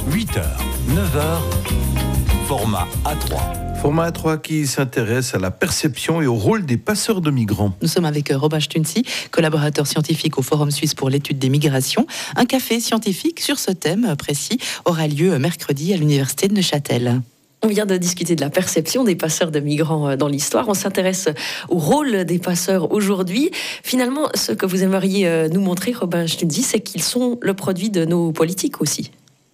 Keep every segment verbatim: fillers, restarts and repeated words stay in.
huit heures, neuf heures, format A trois. Format A trois qui s'intéresse à la perception et au rôle des passeurs de migrants. Nous sommes avec Robin Stünzi, collaborateur scientifique au Forum suisse pour l'étude des migrations. Un café scientifique sur ce thème précis aura lieu mercredi à l'université de Neuchâtel. On vient de discuter de la perception des passeurs de migrants dans l'histoire. On s'intéresse au rôle des passeurs aujourd'hui. Finalement, ce que vous aimeriez nous montrer, Robin Stünzi, c'est qu'ils sont le produit de nos politiques aussi.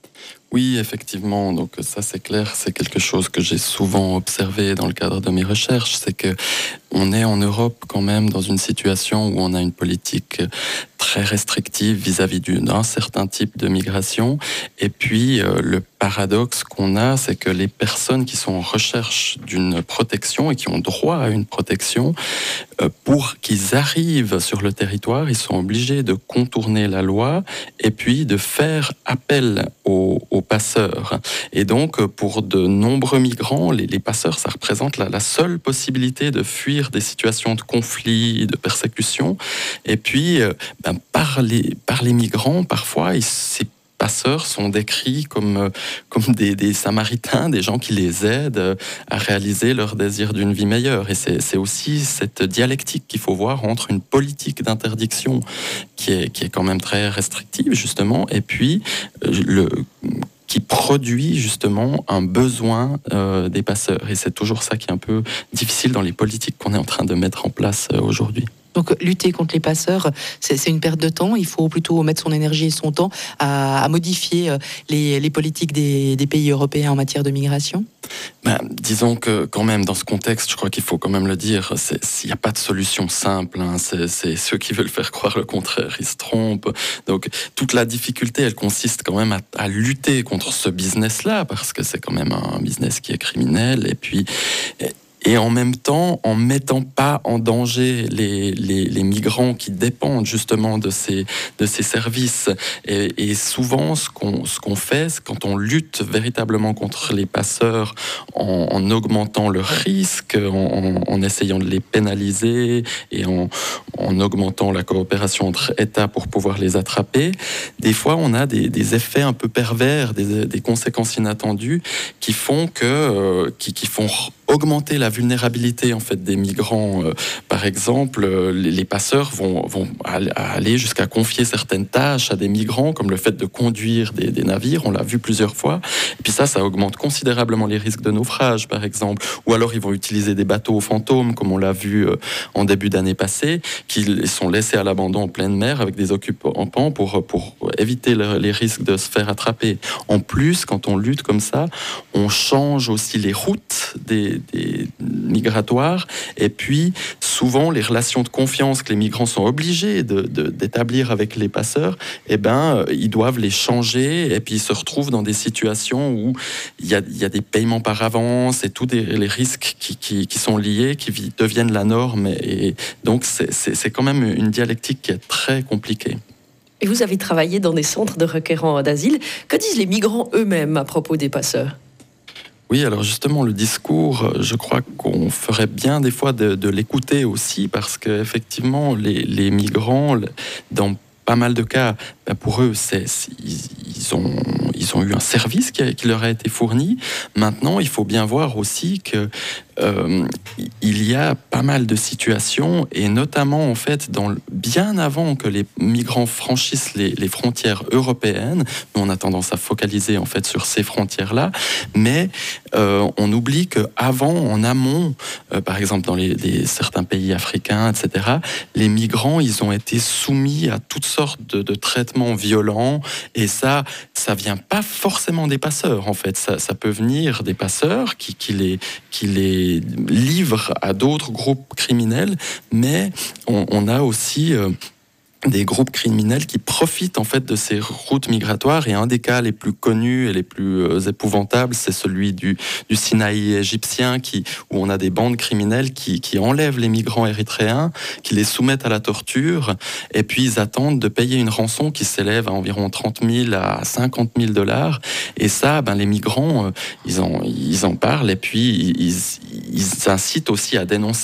Oui, effectivement. Donc ça, c'est clair. C'est quelque chose que j'ai souvent observé dans le cadre de mes recherches. C'est que on est en Europe quand même dans une situation où on a une politique très restrictive vis-à-vis d'un certain type de migration. Et puis, euh, le paradoxe qu'on a, c'est que les personnes qui sont en recherche d'une protection et qui ont droit à une protection, euh, pour qu'ils arrivent sur le territoire, ils sont obligés de contourner la loi et puis de faire appel aux, aux passeurs. Et donc, pour de nombreux migrants, les, les passeurs, ça représente la, la seule possibilité de fuir des situations de conflit, de persécution. Et puis, euh, ben, par, les, par les migrants, parfois, ils, ces passeurs sont décrits comme, comme des, des samaritains, des gens qui les aident à réaliser leur désir d'une vie meilleure. Et c'est, c'est aussi cette dialectique qu'il faut voir entre une politique d'interdiction qui est, qui est quand même très restrictive, justement, et puis le... qui produit justement un besoin euh, des passeurs. Et c'est toujours ça qui est un peu difficile dans les politiques qu'on est en train de mettre en place euh, aujourd'hui. Donc lutter contre les passeurs, c'est, c'est une perte de temps. Il faut plutôt mettre son énergie et son temps à, à modifier les, les politiques des, des pays européens en matière de migration. Ben, disons que quand même dans ce contexte, je crois qu'il faut quand même le dire, il n'y a pas de solution simple. Hein, c'est, c'est ceux qui veulent faire croire le contraire, ils se trompent. Donc toute la difficulté, elle consiste quand même à, à lutter contre ce business-là, parce que c'est quand même un business qui est criminel. Et puis et, Et en même temps, en mettant pas en danger les, les, les migrants qui dépendent justement de ces, de ces services. Et, et souvent, ce qu'on, ce qu'on fait, c'est quand on lutte véritablement contre les passeurs en, en augmentant le risque, en, en essayant de les pénaliser et en, en augmentant la coopération entre États pour pouvoir les attraper, des fois, on a des, des effets un peu pervers, des, des conséquences inattendues qui font que, euh, qui, qui font augmenter la vulnérabilité en fait des migrants. Euh, par exemple, euh, les, les passeurs vont, vont aller jusqu'à confier certaines tâches à des migrants, comme le fait de conduire des, des navires. On l'a vu plusieurs fois. Et puis ça, ça augmente considérablement les risques de naufrage, par exemple. Ou alors ils vont utiliser des bateaux fantômes, comme on l'a vu euh, en début d'année passée, qui sont laissés à l'abandon en pleine mer avec des occupants pour, pour éviter le, les risques de se faire attraper. En plus, quand on lutte comme ça, on change aussi les routes des des migratoires, et puis souvent les relations de confiance que les migrants sont obligés de, de, d'établir avec les passeurs, eh ben, ils doivent les changer, et puis ils se retrouvent dans des situations où il y a, il y a des paiements par avance et tous des, les risques qui, qui, qui sont liés, qui deviennent la norme, et donc c'est, c'est, c'est quand même une dialectique qui est très compliquée. Et vous avez travaillé dans des centres de requérants d'asile. Que disent les migrants eux-mêmes à propos des passeurs ? Oui, alors justement, le discours, je crois qu'on ferait bien des fois de, de l'écouter aussi, parce qu'effectivement, les, les migrants, dans pas mal de cas, pour eux, c'est, ils, ils, ont, ils ont eu un service qui, a, qui leur a été fourni. Maintenant, il faut bien voir aussi que euh, il y a pas mal de situations, et notamment en fait, dans, bien avant que les migrants franchissent les, les frontières européennes, nous on a tendance à focaliser en fait sur ces frontières-là, mais euh, on oublie qu'avant, en amont, euh, par exemple dans les, les, certains pays africains, et cetera, les migrants, ils ont été soumis à toutes sortes de, de traitements violents, et ça, ça vient pas forcément des passeurs en fait, ça, ça peut venir des passeurs qui, qui les, qui les livrent à d'autres groupes criminels, mais on, on a aussi euh, des groupes criminels qui profitent en fait de ces routes migratoires, et un des cas les plus connus et les plus euh, épouvantables, c'est celui du, du Sinaï égyptien, qui, où on a des bandes criminelles qui, qui enlèvent les migrants érythréens, qui les soumettent à la torture, et puis ils attendent de payer une rançon qui s'élève à environ trente mille à cinquante mille dollars, et ça, ben, les migrants, euh, ils, en, ils en parlent, et puis ils, ils incitent aussi à dénoncer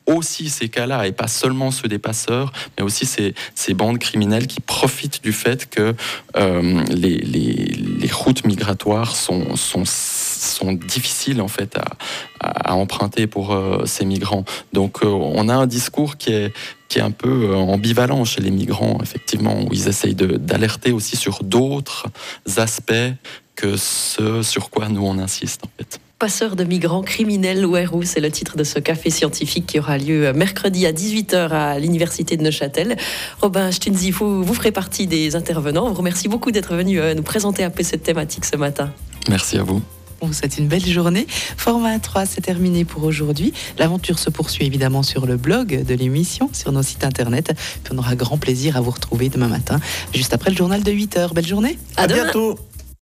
aussi ces cas-là, et pas seulement ceux des passeurs, mais aussi ces, ces bandes criminelles qui profitent du fait que euh, les, les, les routes migratoires sont, sont, sont difficiles en fait à, à emprunter pour euh, ces migrants. Donc euh, on a un discours qui est qui est un peu ambivalent chez les migrants, effectivement, où ils essayent de, d'alerter aussi sur d'autres aspects que ce sur quoi nous on insiste en fait. Passeurs de migrants criminels ou héros, c'est le titre de ce café scientifique qui aura lieu mercredi à dix-huit heures à l'université de Neuchâtel. Robin Stunzi, vous, vous ferez partie des intervenants. On vous remercie beaucoup d'être venu nous présenter un peu cette thématique ce matin. Merci à vous. On vous souhaite une belle journée. Format trois, c'est terminé pour aujourd'hui. L'aventure se poursuit évidemment sur le blog de l'émission, sur nos sites internet. Puis on aura grand plaisir à vous retrouver demain matin, juste après le journal de huit heures. Belle journée. À, à demain. bientôt.